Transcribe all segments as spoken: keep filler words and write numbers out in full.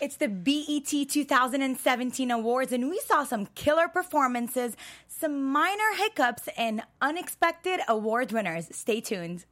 It's the B E T twenty seventeen awards, and we saw some killer performances, some minor hiccups, and unexpected award winners. Stay tuned.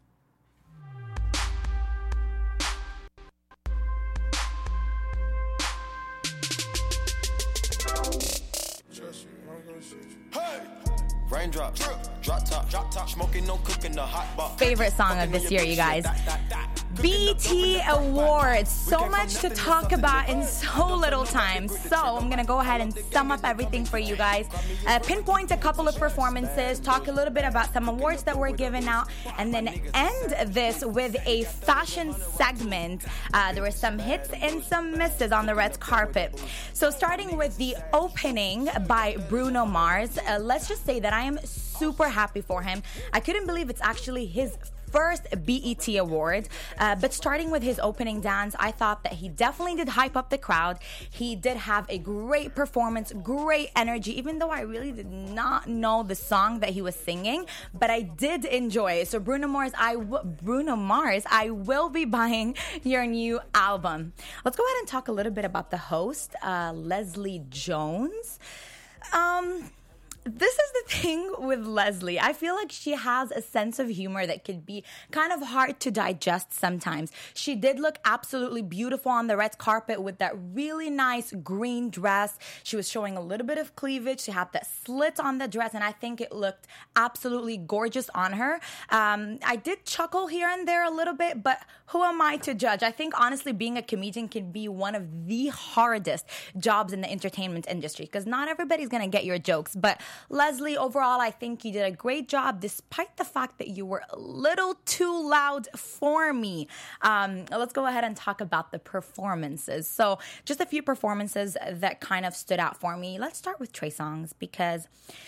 Raindrops, drop top, drop top, smoking, no cooking, the hot box. Favorite song of this year, you guys. B E T Awards. So much to talk about in so little time. So I'm going to go ahead and sum up everything for you guys. Uh, pinpoint a couple of performances, talk a little bit about some awards that were given out, and then end this with a fashion segment. Uh, there were some hits and some misses on the red carpet. So starting with the opening by Bruno Mars, uh, let's just say that I am super happy for him. I couldn't believe it's actually his first B E T award, uh, but starting with his opening dance, I thought that he definitely did hype up the crowd. He did have a great performance, great energy, even though I really did not know the song that he was singing, but I did enjoy it. So Bruno Mars, I w- Bruno Mars, I will be buying your new album. Let's go ahead and talk a little bit about the host, uh, Leslie Jones. Um... This is the thing with Leslie. I feel like she has a sense of humor that could be kind of hard to digest sometimes. She did look absolutely beautiful on the red carpet with that really nice green dress. She was showing a little bit of cleavage. She had that slit on the dress, and I think it looked absolutely gorgeous on her. Um, I did chuckle here and there a little bit, but who am I to judge? I think, honestly, being a comedian can be one of the hardest jobs in the entertainment industry because not everybody's going to get your jokes, but Leslie, overall, I think you did a great job despite the fact that you were a little too loud for me. Um, let's go ahead and talk about the performances. So just a few performances that kind of stood out for me. Let's start with Trey Songz because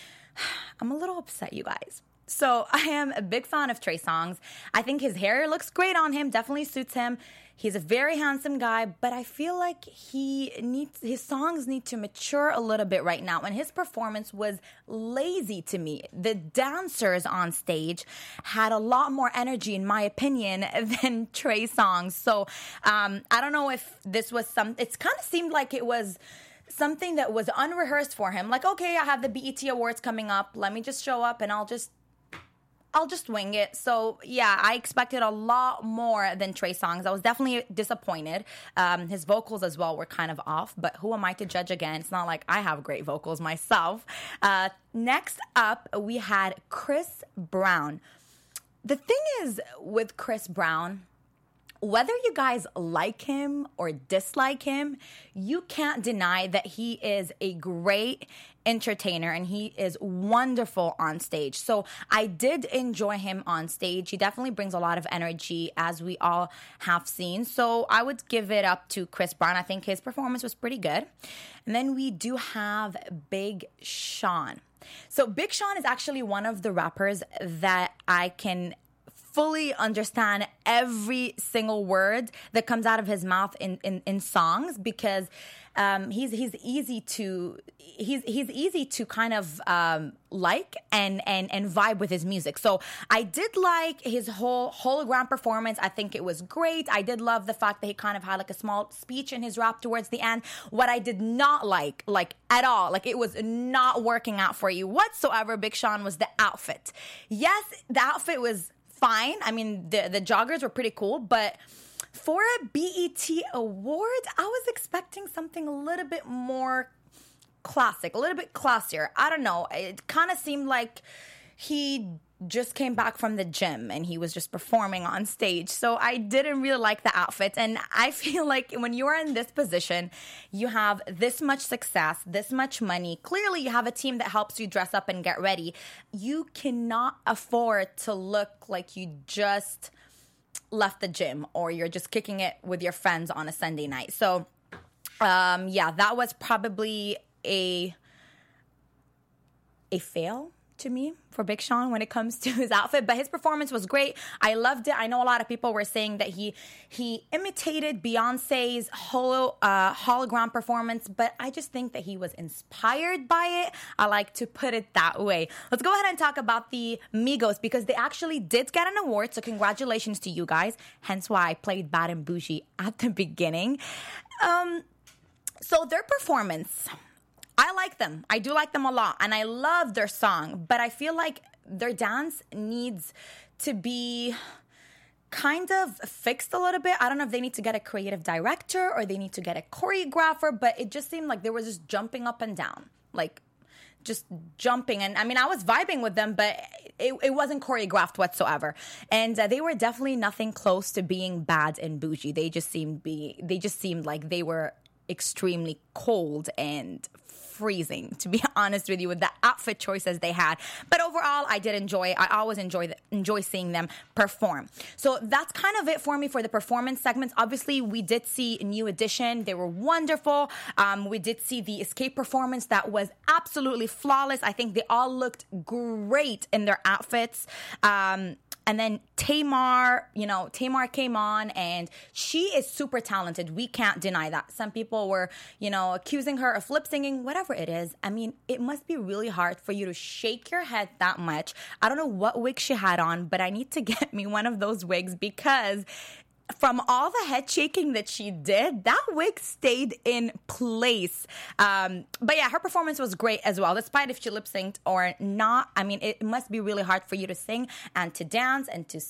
I'm a little upset, you guys. So I am a big fan of Trey Songz. I think his hair looks great on him, definitely suits him. He's a very handsome guy, but I feel like he needs his songs need to mature a little bit right now. And his performance was lazy to me. The dancers on stage had a lot more energy, in my opinion, than Trey Songz. So um, I don't know if this was some. It kind of seemed like it was something that was unrehearsed for him. Like, okay, I have the B E T Awards coming up. Let me just show up and I'll just. I'll just wing it. So, yeah, I expected a lot more than Trey Songz. I was definitely disappointed. Um, his vocals as well were kind of off, but who am I to judge again? It's not like I have great vocals myself. Uh, next up, we had Chris Brown. The thing is with Chris Brown, whether you guys like him or dislike him, you can't deny that he is a great entertainer and he is wonderful on stage. So I did enjoy him on stage. He definitely brings a lot of energy, as we all have seen. So I would give it up to Chris Brown. I think his performance was pretty good. And then we do have Big Sean. So Big Sean is actually one of the rappers that I can fully understand every single word that comes out of his mouth in, in, in songs because um, he's he's easy to he's he's easy to kind of um, like and and and vibe with his music. So I did like his whole hologram performance. I think it was great. I did love the fact that he kind of had like a small speech in his rap towards the end. What I did not like, like at all, like it was not working out for you whatsoever, Big Sean, was the outfit. Yes, the outfit was fine. I mean, the, the joggers were pretty cool, but for a B E T award, I was expecting something a little bit more classic, a little bit classier. I don't know. It kind of seemed like he just came back from the gym and he was just performing on stage. So I didn't really like the outfit. And I feel like when you are in this position, you have this much success, this much money. Clearly, you have a team that helps you dress up and get ready. You cannot afford to look like you just left the gym or you're just kicking it with your friends on a Sunday night. So, um, yeah, that was probably a a fail to me for Big Sean when it comes to his outfit, but his performance was great. I loved it. I know a lot of people were saying that he he imitated Beyonce's holo, uh, hologram performance, but I just think that he was inspired by it. I like to put it that way. Let's go ahead and talk about the Migos because they actually did get an award, so congratulations to you guys. Hence why I played Bad and Bougie at the beginning. Um... So their performance, I like them. I do like them a lot. And I love their song. But I feel like their dance needs to be kind of fixed a little bit. I don't know if they need to get a creative director or they need to get a choreographer. But it just seemed like they were just jumping up and down. Like, just jumping. And I mean, I was vibing with them, but it, it wasn't choreographed whatsoever. And uh, they were definitely nothing close to being bad and bougie. They just seemed be, they just seemed like they were extremely cold and freezing, to be honest with you, with the outfit choices they had. But overall, I did enjoy, I always enjoy the, enjoy seeing them perform. So that's kind of it for me for the performance segments. Obviously, we did see New Edition. They were wonderful. Um, we did see the Escape performance that was absolutely flawless. I think they all looked great in their outfits. Um, And then Tamar, you know, Tamar came on and she is super talented. We can't deny that. Some people were, you know, accusing her of lip singing, whatever it is. I mean, it must be really hard for you to shake your head that much. I don't know what wig she had on, but I need to get me one of those wigs because from all the head shaking that she did, that wig stayed in place. Um, but yeah, her performance was great as well, despite if she lip synced or not. I mean, it must be really hard for you to sing and to dance and to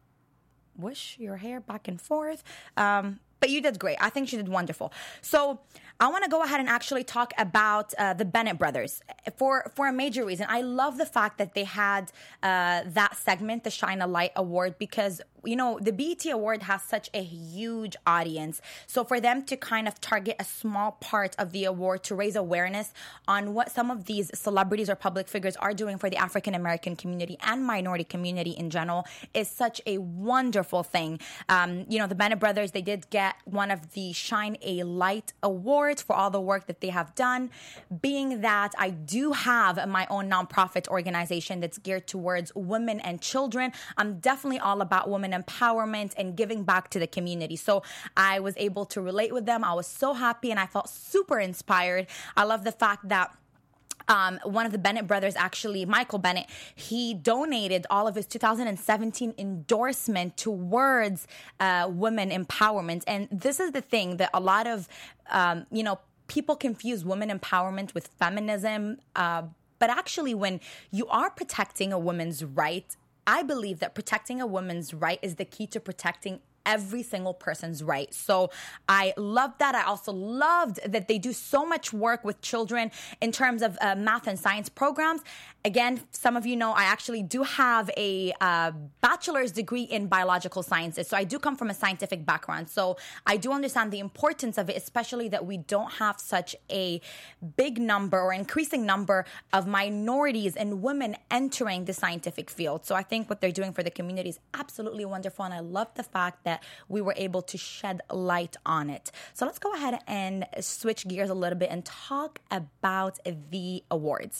swish your hair back and forth. Um, but you did great. I think she did wonderful. So I want to go ahead and actually talk about uh, the Bennett brothers for, for a major reason. I love the fact that they had uh, that segment, the Shine a Light Award, because you know, the B E T Award has such a huge audience. So for them to kind of target a small part of the award to raise awareness on what some of these celebrities or public figures are doing for the African American community and minority community in general is such a wonderful thing. Um, you know, the Bennett brothers, they did get one of the Shine a Light Awards for all the work that they have done. Being that I do have my own nonprofit organization that's geared towards women and children, I'm definitely all about women empowerment and giving back to the community. So I was able to relate with them. I was so happy and I felt super inspired. I love the fact that Um, one of the Bennett brothers, actually, Michael Bennett, he donated all of his two thousand seventeen endorsement towards uh, women empowerment. And this is the thing that a lot of, um, you know, people confuse women empowerment with feminism. Uh, but actually, when you are protecting a woman's right, I believe that protecting a woman's right is the key to protecting every single person's right. So I love that. I also loved that they do so much work with children in terms of uh, math and science programs. Again, some of you know I actually do have a uh, bachelor's degree in biological sciences. So I do come from a scientific background. So I do understand the importance of it, especially that we don't have such a big number or increasing number of minorities and women entering the scientific field. So I think what they're doing for the community is absolutely wonderful. And I love the fact that we were able to shed light on it. So let's go ahead and switch gears a little bit and talk about the awards.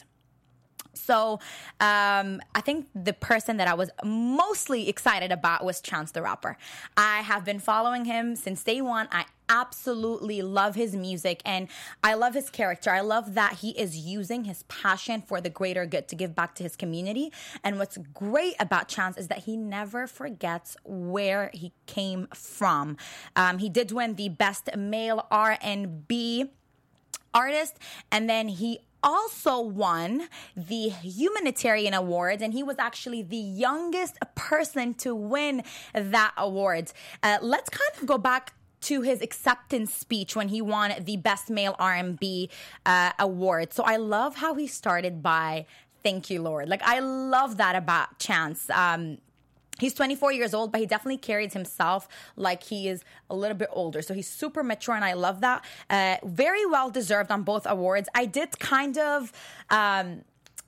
So um, I think the person that I was mostly excited about was Chance the Rapper. I have been following him since day one. I absolutely love his music and I love his character. I love that he is using his passion for the greater good to give back to his community. And what's great about Chance is that he never forgets where he came from. Um, he did win the Best Male R and B Artist, and then he also won the Humanitarian Award, and he was actually the youngest person to win that award. Uh, let's kind of go back to his acceptance speech when he won the Best Male R and B uh, Award. So I love how he started by, "Thank you, Lord." Like, I love that about Chance. Um, He's twenty-four years old, but he definitely carries himself like he is a little bit older. So he's super mature, and I love that. Uh, very well deserved on both awards. I did kind of... Um,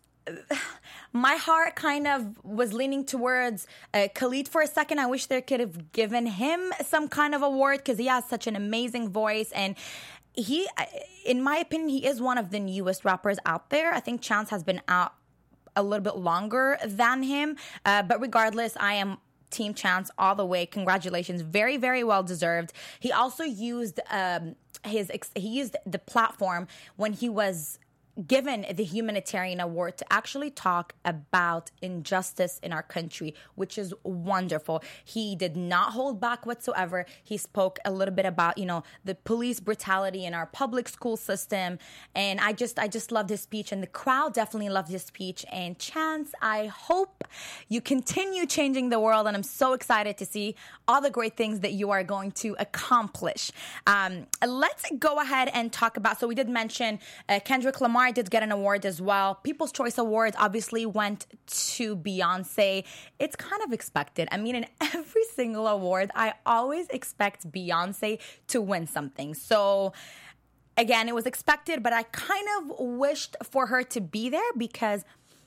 my heart kind of was leaning towards uh, Khalid for a second. I wish they could have given him some kind of award because he has such an amazing voice. And he, in my opinion, he is one of the newest rappers out there. I think Chance has been out a little bit longer than him. Uh, but regardless, I am Team Chance all the way. Congratulations. Very, very well deserved. He also used um, his, he used the platform when he was given the humanitarian award to actually talk about injustice in our country, which is wonderful. He did not hold back whatsoever. He spoke a little bit about, you know, the police brutality in our public school system. And I just, I just loved his speech, and the crowd definitely loved his speech. And Chance, I hope you continue changing the world. And I'm so excited to see all the great things that you are going to accomplish. Um, let's go ahead and talk about, so we did mention uh, Kendrick Lamar did get an award as well. People's Choice Awards obviously went to Beyonce. It's kind of expected. I mean, in every single award, I always expect Beyonce to win something. So again, it was expected, but I kind of wished for her to be there because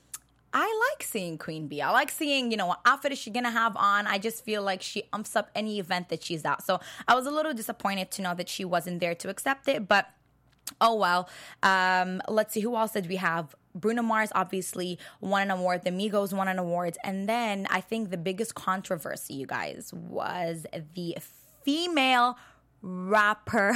I like seeing Queen Bee. I like seeing, you know, what outfit is she going to have on. I just feel like she umps up any event that she's at. So I was a little disappointed to know that she wasn't there to accept it, but oh, well. Um, let's see. Who else did we have? Bruno Mars obviously won an award. The Migos won an award. And then I think the biggest controversy, you guys, was the female rapper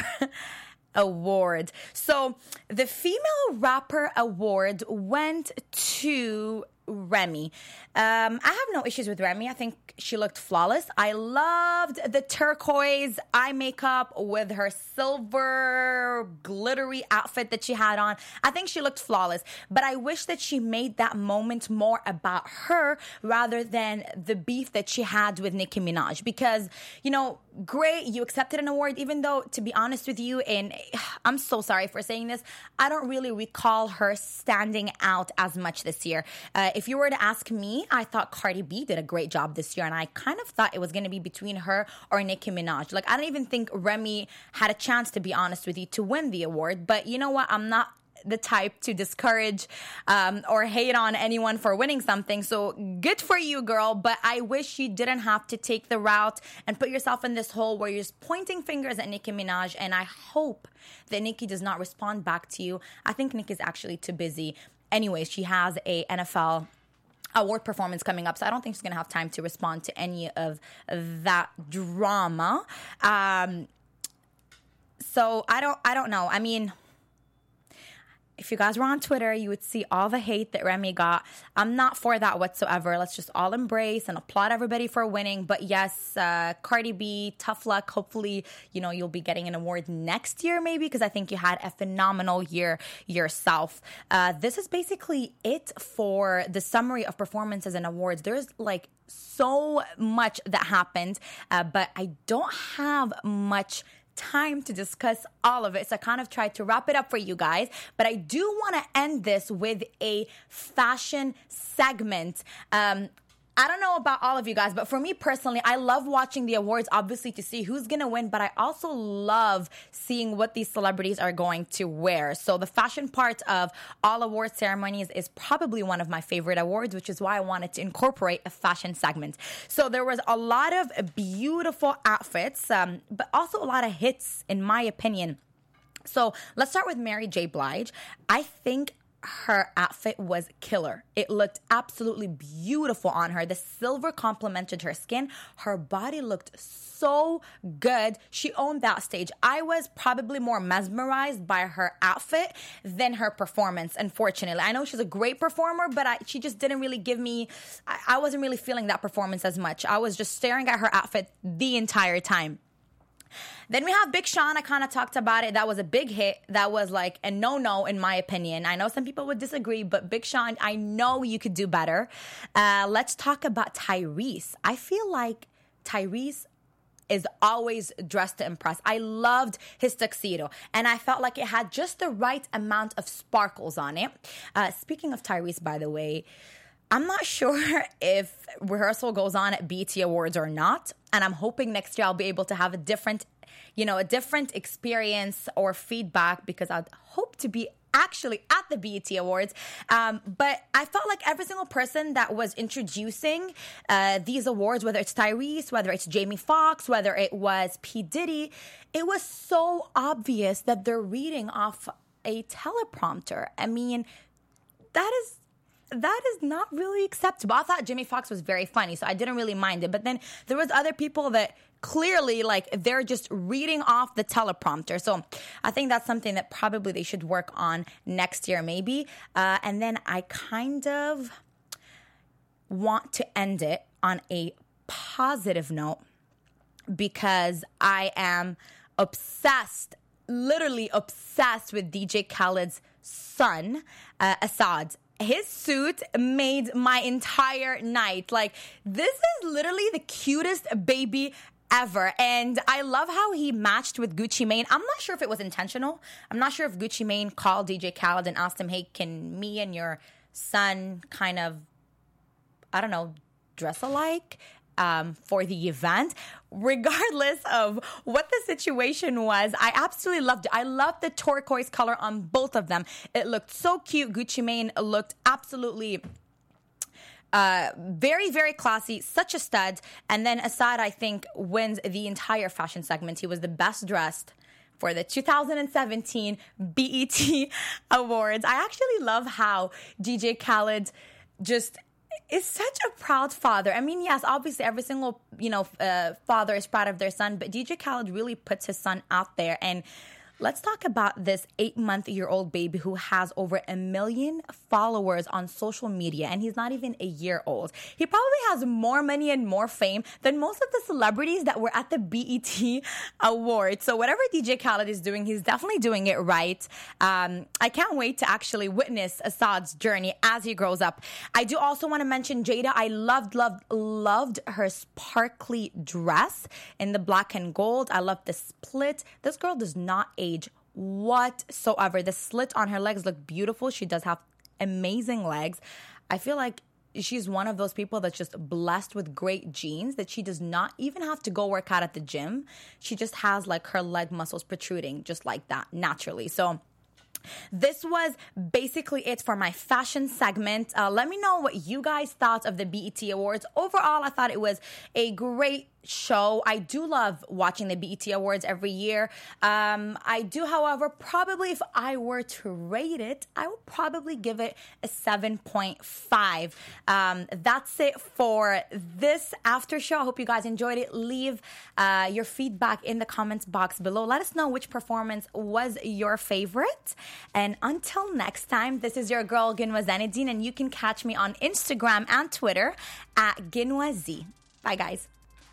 award. So the female rapper award went to Remy. Um, I have no issues with Remy. I think she looked flawless. I loved the turquoise eye makeup with her silver glittery outfit that she had on. I think she looked flawless, but I wish that she made that moment more about her rather than the beef that she had with Nicki Minaj, because, you know, great, you accepted an award, even though, to be honest with you, and I'm so sorry for saying this, I don't really recall her standing out as much this year. Uh, if you were to ask me, I thought Cardi B did a great job this year, and I kind of thought it was going to be between her or Nicki Minaj. Like, I don't even think Remy had a chance, to be honest with you, to win the award. But you know what? I'm not the type to discourage um, or hate on anyone for winning something. So good for you, girl. But I wish you didn't have to take the route and put yourself in this hole where you're just pointing fingers at Nicki Minaj. And I hope that Nicki does not respond back to you. I think Nicki's actually too busy. Anyways, she has a N F L award performance coming up, so I don't think she's going to have time to respond to any of that drama. Um, so I don't, I don't know. I mean, if you guys were on Twitter, you would see all the hate that Remy got. I'm not for that whatsoever. Let's just all embrace and applaud everybody for winning. But yes, uh, Cardi B, tough luck. Hopefully, you know, you'll be getting an award next year maybe, because I think you had a phenomenal year yourself. Uh, this is basically it for the summary of performances and awards. There's like so much that happened, uh, but I don't have much time to discuss all of it. So I kind of tried to wrap it up for you guys, but I do want to end this with a fashion segment. Um, I don't know about all of you guys, but for me personally, I love watching the awards, obviously, to see who's going to win, but I also love seeing what these celebrities are going to wear. So the fashion part of all award ceremonies is probably one of my favorite awards, which is why I wanted to incorporate a fashion segment. So there was a lot of beautiful outfits, um, but also a lot of hits, in my opinion. So let's start with Mary J. Blige. I think her outfit was killer. It looked absolutely beautiful on her. The silver complemented her skin. Her body looked so good. She owned that stage. I was probably more mesmerized by her outfit than her performance, unfortunately. I know she's a great performer, but I, she just didn't really give me, I, I wasn't really feeling that performance as much. I was just staring at her outfit the entire time. Then we have Big Sean. I kind of talked about it. That was a big hit. That was like a no-no in my opinion. I know some people would disagree, but Big Sean, I know you could do better. Uh, let's talk about Tyrese. I feel like Tyrese is always dressed to impress. I loved his tuxedo, and I felt like it had just the right amount of sparkles on it. Uh, speaking of Tyrese, by the way, I'm not sure if rehearsal goes on at B E T Awards or not, and I'm hoping next year I'll be able to have a different, you know, a different experience or feedback, because I'd hope to be actually at the B E T Awards. Um, but I felt like every single person that was introducing uh, these awards, whether it's Tyrese, whether it's Jamie Foxx, whether it was P. Diddy, it was so obvious that they're reading off a teleprompter. I mean, that is that is not really acceptable. I thought Jimmy Fox was very funny, so I didn't really mind it. But then there was other people that clearly, like, they're just reading off the teleprompter. So I think that's something that probably they should work on next year, maybe. Uh, and then I kind of want to end it on a positive note because I am obsessed, literally obsessed with D J Khaled's son, uh, Assad. His suit made my entire night. Like, this is literally the cutest baby ever. And I love how he matched with Gucci Mane. I'm not sure if it was intentional. I'm not sure if Gucci Mane called D J Khaled and asked him, hey, can me and your son kind of, I don't know, dress alike um, for the event? Regardless of what the situation was, I absolutely loved it. I loved the turquoise color on both of them. It looked so cute. Gucci Mane looked absolutely Uh, very, very classy, such a stud. And then Assad, I think, wins the entire fashion segment. He was the best dressed for the two thousand seventeen B E T Awards. I actually love how D J Khaled just is such a proud father. I mean, yes, obviously every single, you know, uh, father is proud of their son, but D J Khaled really puts his son out there. And let's talk about this eight-month-year-old baby who has over a million followers on social media, and he's not even a year old. He probably has more money and more fame than most of the celebrities that were at the B E T Awards. So whatever D J Khaled is doing, he's definitely doing it right. Um, I can't wait to actually witness Assad's journey as he grows up. I do also want to mention Jada. I loved, loved, loved her sparkly dress in the black and gold. I love the split. This girl does not age age whatsoever. The slit on her legs look beautiful. She does have amazing legs. I feel like she's one of those people that's just blessed with great genes that she does not even have to go work out at the gym. She just has like her leg muscles protruding just like that naturally. So this was basically it for my fashion segment. Uh, let me know what you guys thought of the B E T Awards. Overall, I thought it was a great show. I do love watching the B E T Awards every year. Um, I do, however, probably if I were to rate it, I would probably give it a seven point five. Um, that's it for this after show. I hope you guys enjoyed it. Leave uh, your feedback in the comments box below. Let us know which performance was your favorite. And until next time, this is your girl, Ginwa Zanedine, and you can catch me on Instagram and Twitter at GinwaZ. Bye, guys.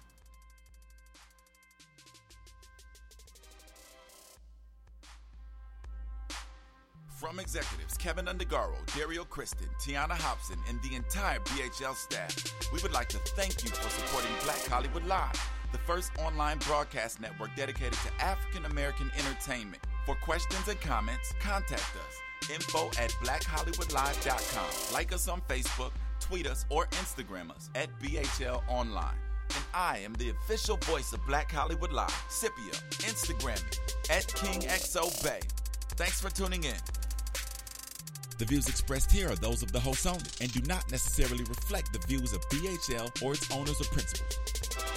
From executives Kevin Undergaro, Dario Kristen, Tiana Hobson, and the entire B H L staff, we would like to thank you for supporting Black Hollywood Live, the first online broadcast network dedicated to African American entertainment. For questions and comments, contact us. Info at black hollywood live dot com. Like us on Facebook, tweet us, or Instagram us at B H L Online. And I am the official voice of Black Hollywood Live, Scipio. Instagram me at King X O Bay. Thanks for tuning in. The views expressed here are those of the hosts only and do not necessarily reflect the views of B H L or its owners or principals.